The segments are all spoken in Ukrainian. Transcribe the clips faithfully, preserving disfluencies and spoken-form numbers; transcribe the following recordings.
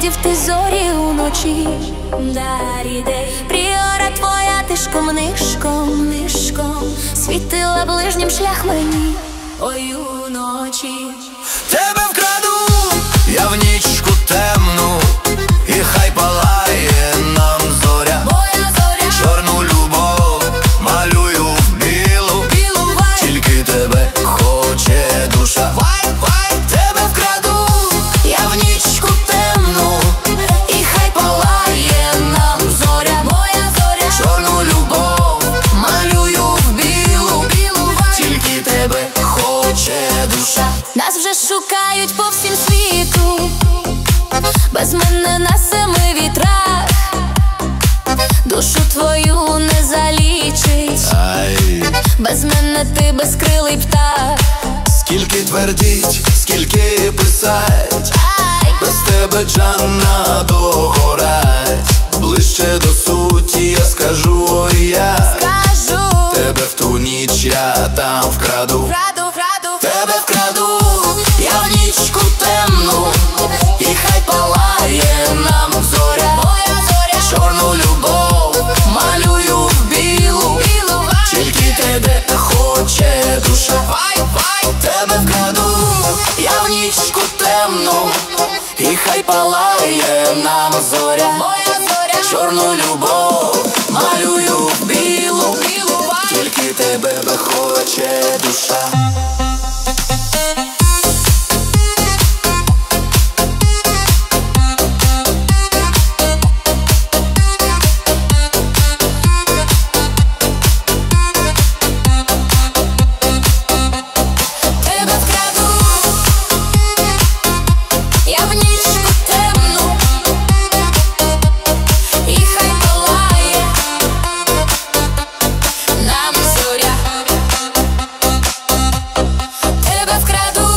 видів ти зорі уночі. Пріора твоя тишком нишком, нишком світила ближнім шлях мені, ой, уночі. Тебе вкраду я в нічку темну, і хай палає нам зоря. Моя зоря, чорну любов малюю в білу, білу вай, тільки тебе хоче душа. Вай, вай, тебе вкраду я в нічку темну, і хай палає нам зоря. Моя зоря, чорну любов малюю в білу, білу вай, тільки тебе хоче душа. нас вже шукають по всім світу, без мене на семи вітрах. Душу твою не залічить, Ай, без мене ти безкрилий птах. скільки твердіть, скільки писать, Ай, без тебе Джанна догорать. Ближче до суті я скажу, ой, я кажу, тебе в ту ніч я там вкраду. вкраду, вкраду, Тебе вкраду я в нічку темну, і хай палає нам зоря. моя зоря, Чорну любов малюю в білу, білу вай, тільки тебе хоче душа. Вай, вай, тебе вкраду я в нічку темну, і хай палає нам зоря. моя зоря, Чорну любов малюю в білу, білу вай, тільки тебе хоче душа. тебе вкраду я в нічку темну, і хай палає нам зоря. Тебе вкраду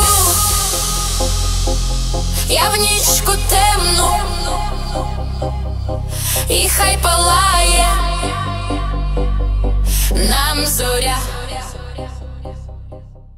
я в нічку темну, і хай палає нам зоря.